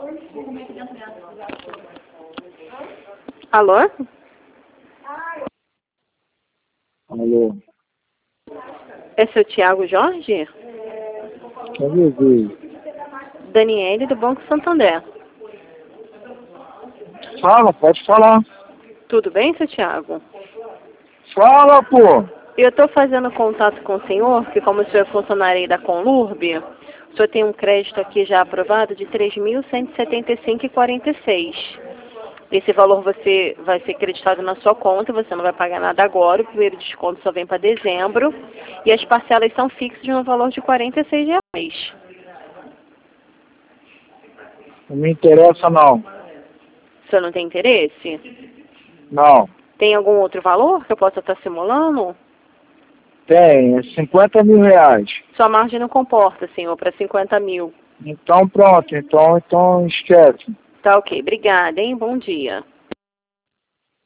Alô? Alô? É seu Tiago Jorge? Cadê você? Daniele, do Banco Santander. Fala, pode falar. Tudo bem, seu Tiago? Fala, pô! Eu estou fazendo contato com o senhor, que como o senhor é funcionário aí da Conlurb, o senhor tem um crédito aqui já aprovado de R$ 3.175,46. Esse valor vai ser creditado na sua conta, você não vai pagar nada agora, o primeiro desconto só vem para dezembro, e as parcelas são fixas no valor de R$ 46. Não me interessa, não. O senhor não tem interesse? Não. Tem algum outro valor que eu possa estar simulando? Tem, é 50 mil reais. Sua margem não comporta, senhor, para 50 mil. Então pronto, então esquece. Tá ok, obrigada, hein? Bom dia.